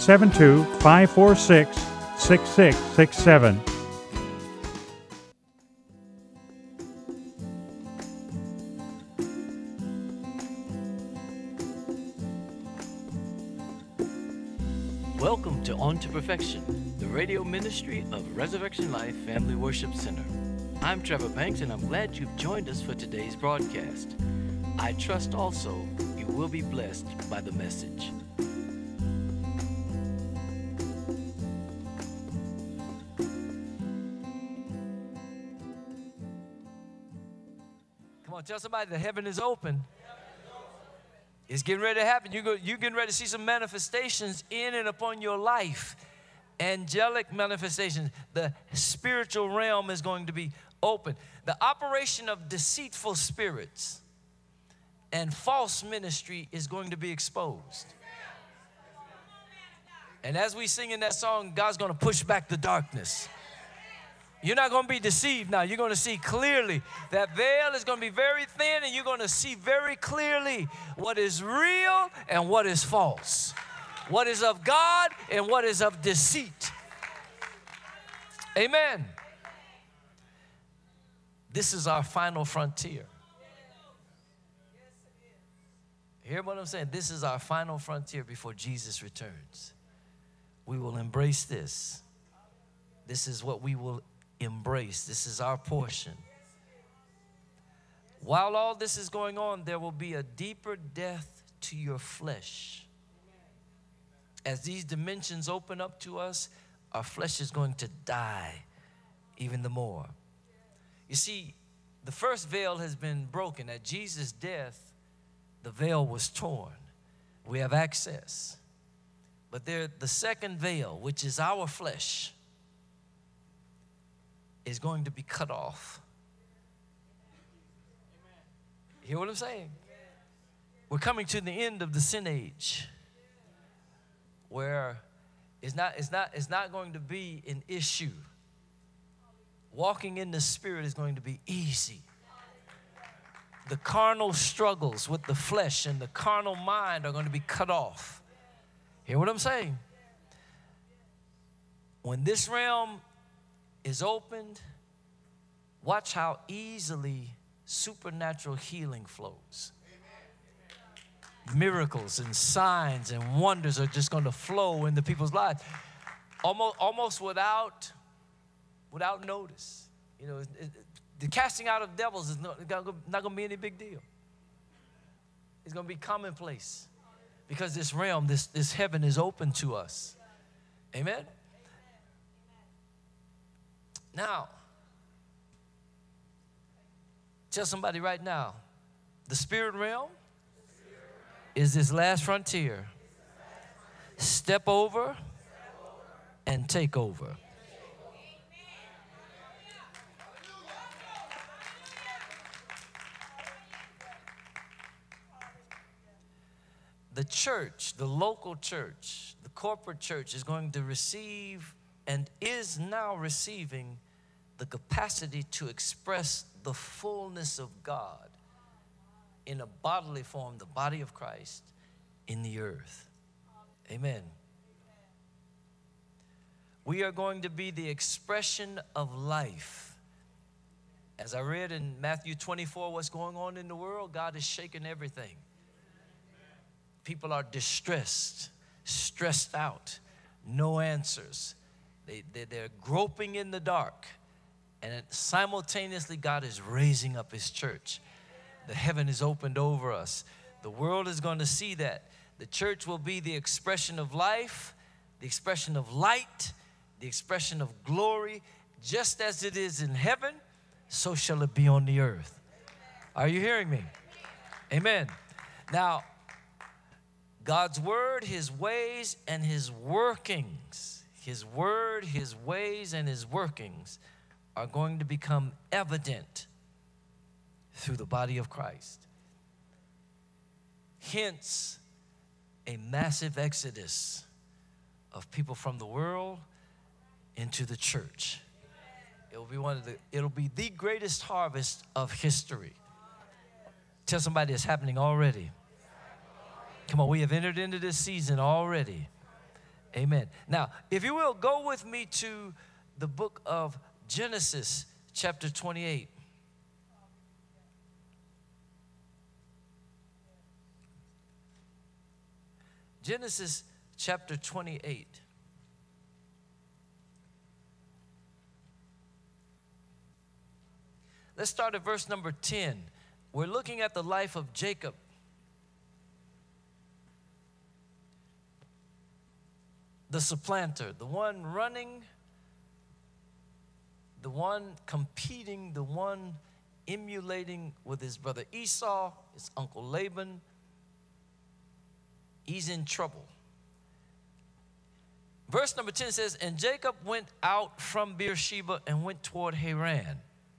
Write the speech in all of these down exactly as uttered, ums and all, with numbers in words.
seven two, five four six, six six six seven. Welcome to On to Perfection, the radio ministry of Resurrection Life Family Worship Center. I'm Trevor Banks, and I'm glad you've joined us for today's broadcast. I trust also you will be blessed by the message. Come on, tell somebody that heaven is open. It's getting ready to happen. You go, you're getting ready to see some manifestations in and upon your life. Angelic manifestations. The spiritual realm is going to be open. The operation of deceitful spirits and false ministry is going to be exposed. And as we sing in that song, God's going to push back the darkness. You're not going to be deceived now. You're going to see clearly. That veil is going to be very thin, and you're going to see very clearly what is real and what is false. What is of God and what is of deceit. Amen. This is our final frontier. Hear what I'm saying? This is our final frontier before Jesus returns. We will embrace this. This is what we will embrace. This is our portion. While all this is going on, there will be a deeper death to your flesh. As these dimensions open up to us, our flesh is going to die even the more. You see, the first veil has been broken. At Jesus' death, the veil was torn. We have access. But there, the second veil, which is our flesh, is going to be cut off. Hear what I'm saying? We're coming to the end of the sin age, where it's not, it's not, it's not going to be an issue. Walking in the Spirit is going to be easy. The carnal struggles with the flesh and the carnal mind are going to be cut off. Hear what I'm saying? When this realm is opened, watch how easily supernatural healing flows. Miracles and signs and wonders are just going to flow into people's lives, almost, almost without, without notice. You know, it, it, the casting out of devils is not, not going to be any big deal. It's going to be commonplace because this realm, this, this heaven is open to us. Amen? Now, tell somebody right now, the spirit realm is this last frontier. Step over and take over. The church, the local church, the corporate church is going to receive and is now receiving the capacity to express the fullness of God in a bodily form, the body of Christ, in the earth. Amen. We are going to be the expression of life. As I read in Matthew twenty-four, what's going on in the world, God is shaking everything. People are distressed, stressed out, no answers. They, they, they're groping in the dark. And simultaneously, God is raising up his church. The heaven is opened over us. The world is going to see that. The church will be the expression of life, the expression of light, the expression of glory. Just as it is in heaven, so shall it be on the earth. Are you hearing me? Amen. Now, God's word, his ways, and his workings, his word, his ways, and his workings are going to become evident through the body of Christ. Hence, a massive exodus of people from the world into the church. It will be one of the, it'll be the greatest harvest of history. Tell somebody it's happening already. Come on, we have entered into this season already. Amen. Now, if you will, go with me to the book of Genesis, chapter twenty-eight. Genesis chapter twenty-eight. Let's start at verse number ten. We're looking at the life of Jacob. The supplanter, the one running, the one competing, the one emulating with his brother Esau, his uncle Laban. He's in trouble. Verse number ten says, and Jacob went out from Beersheba and went toward Haran.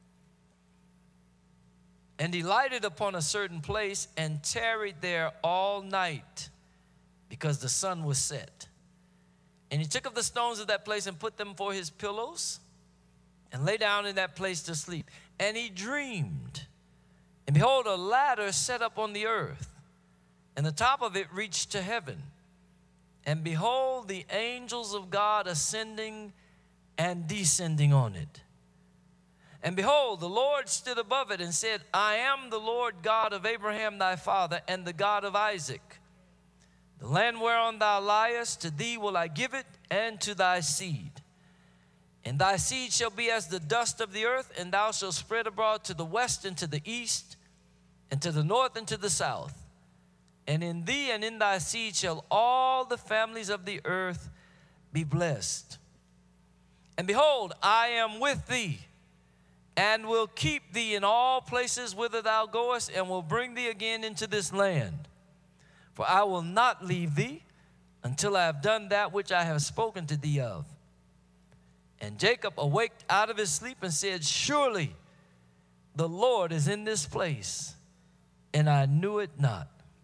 And he lighted upon a certain place and tarried there all night because the sun was set. And he took of the stones of that place and put them for his pillows and lay down in that place to sleep. And he dreamed, and behold, a ladder set up on the earth, and the top of it reached to heaven. And behold, the angels of God ascending and descending on it. And behold, the Lord stood above it and said, I am the Lord God of Abraham thy father and the God of Isaac. The land whereon thou liest, to thee will I give it, and to thy seed. And thy seed shall be as the dust of the earth, and thou shalt spread abroad to the west and to the east, and to the north and to the south. And in thee and in thy seed shall all the families of the earth be blessed. And behold, I am with thee, and will keep thee in all places whither thou goest, and will bring thee again into this land. For I will not leave thee until I have done that which I have spoken to thee of. And Jacob awaked out of his sleep and said, surely the Lord is in this place, and I knew it not.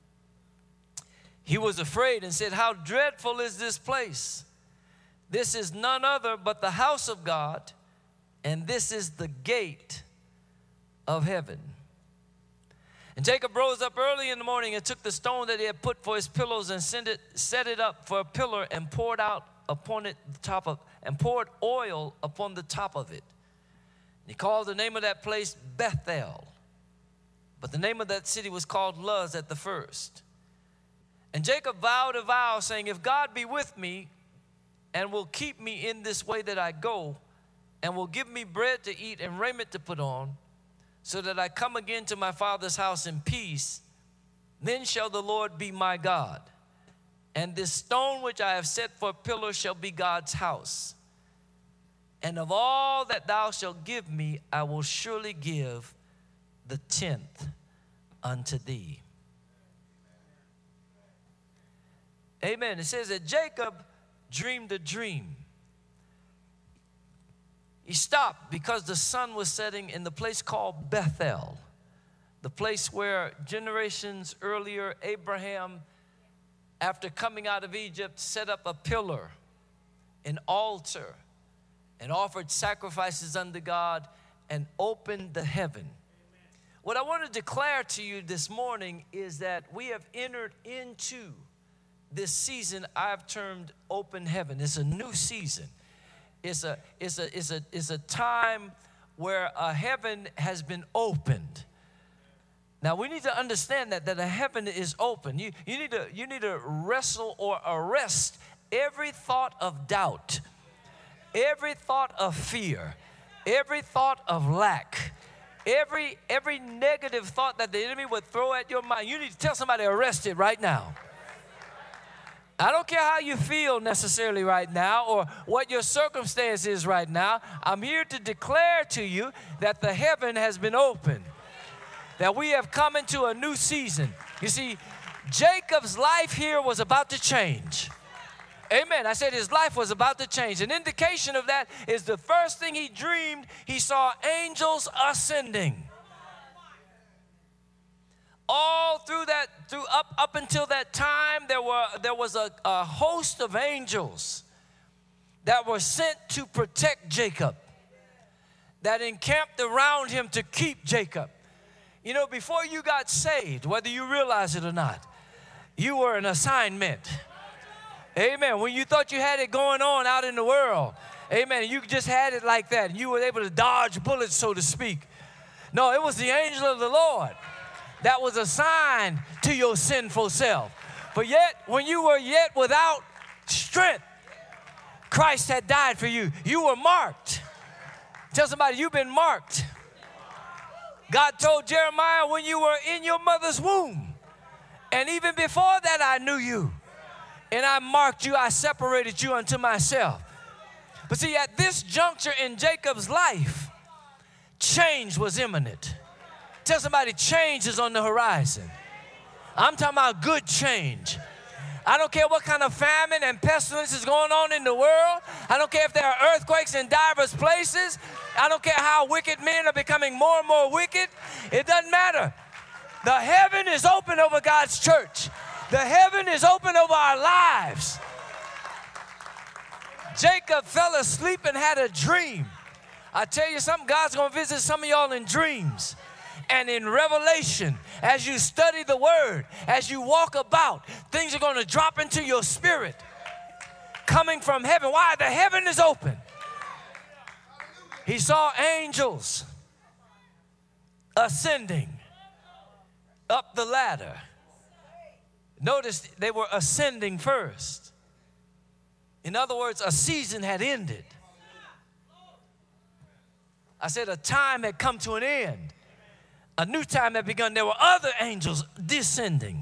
He was afraid and said, how dreadful is this place? This is none other but the house of God, and this is the gate of heaven. And Jacob rose up early in the morning and took the stone that he had put for his pillows and sent it, set it up for a pillar and poured out upon it the top of, and poured oil upon the top of it. And he called the name of that place Bethel, but the name of that city was called Luz at the first. And Jacob vowed a vow, saying, if God be with me and will keep me in this way that I go, and will give me bread to eat and raiment to put on, so that I come again to my father's house in peace, then shall the Lord be my God. And this stone which I have set for a pillar shall be God's house. And of all that thou shalt give me, I will surely give the tenth unto thee. Amen. It says that Jacob dreamed a dream. He stopped because the sun was setting in the place called Bethel, the place where generations earlier Abraham, after coming out of Egypt, set up a pillar, an altar, and offered sacrifices unto God and opened the heaven. Amen. What I want to declare to you this morning is that we have entered into this season I've termed open heaven. It's a new season. It's a, it's a, it's a, it's a time where a heaven has been opened. Now we need to understand that, that a heaven is open. You, you, need to, you need to wrestle or arrest every thought of doubt, every thought of fear, every thought of lack, every, every negative thought that the enemy would throw at your mind. You need to tell somebody, arrest it right now. I don't care how you feel necessarily right now or what your circumstance is right now. I'm here to declare to you that the heaven has been opened, that we have come into a new season. You see, Jacob's life here was about to change. Amen. I said his life was about to change. An indication of that is the first thing he dreamed, he saw angels ascending. All through that, through up, up until that time, there were there was a, a host of angels that were sent to protect Jacob, that encamped around him to keep Jacob. You know, before you got saved, whether you realize it or not, you were an assignment. Amen. When you thought you had it going on out in the world. Amen. You just had it like that. And you were able to dodge bullets, so to speak. No, it was the angel of the Lord that was assigned to your sinful self. But yet, when you were yet without strength, Christ had died for you. You were marked. Tell somebody, you've been marked. God told Jeremiah, when you were in your mother's womb, and even before that I knew you, and I marked you, I separated you unto myself. But see, at this juncture in Jacob's life, change was imminent. Tell somebody, change is on the horizon. I'm talking about good change. I don't care what kind of famine and pestilence is going on in the world. I don't care if there are earthquakes in diverse places. I don't care how wicked men are becoming more and more wicked. It doesn't matter. The heaven is open over God's church. The heaven is open over our lives. Jacob fell asleep and had a dream. I tell you something, God's going to visit some of y'all in dreams and in revelation. As you study the word, as you walk about, things are going to drop into your spirit coming from heaven. Why? The heaven is open. He saw angels ascending up the ladder. Notice they were ascending first. In other words, a season had ended. I said a time had come to an end. A new time had begun. There were other angels descending.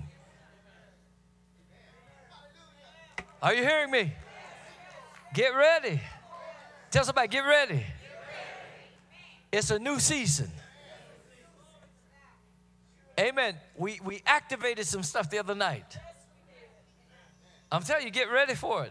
Are you hearing me? Get ready. Tell somebody, get ready. It's a new season. Amen. We, we activated some stuff the other night. I'm telling you, get ready for it.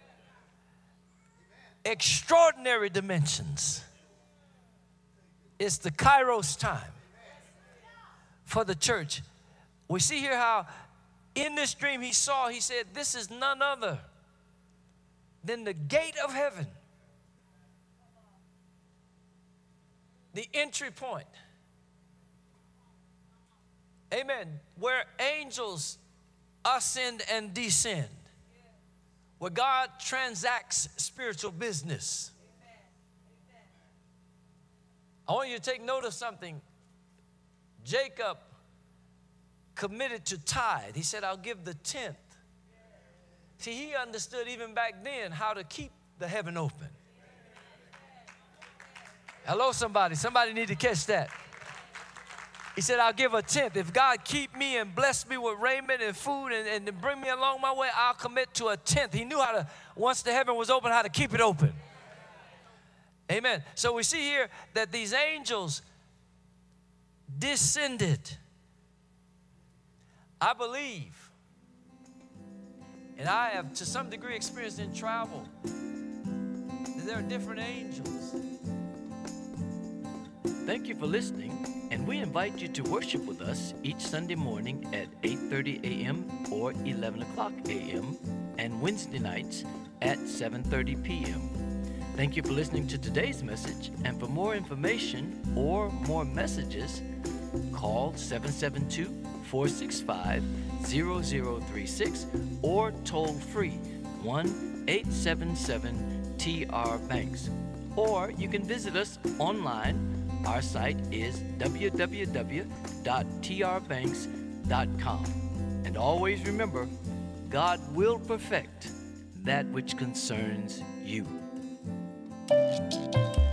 Extraordinary dimensions. It's the Kairos time for the church. We see here how in this dream he saw, he said, this is none other than the gate of heaven. The entry point. Amen. Where angels ascend and descend. Where God transacts spiritual business. I want you to take note of something. Jacob committed to tithe. He said, I'll give the tenth. See, he understood even back then how to keep the heaven open. Hello, somebody. Somebody need to catch that. He said, I'll give a tenth. If God keep me and bless me with raiment and food and, and bring me along my way, I'll commit to a tenth. He knew how to, once the heaven was open, how to keep it open. Amen. So we see here that these angels descended. I believe, and I have to some degree experienced in travel, that there are different angels. Thank you for listening, and we invite you to worship with us each Sunday morning at eight thirty a m or eleven o'clock a m and Wednesday nights at seven thirty p m Thank you for listening to today's message, and for more information or more messages, call seven seven two, four six five, zero zero three six or toll free one eight seven seven T R Banks. Or you can visit us online. Our site is w w w dot t r banks dot com. And always remember, God will perfect that which concerns you.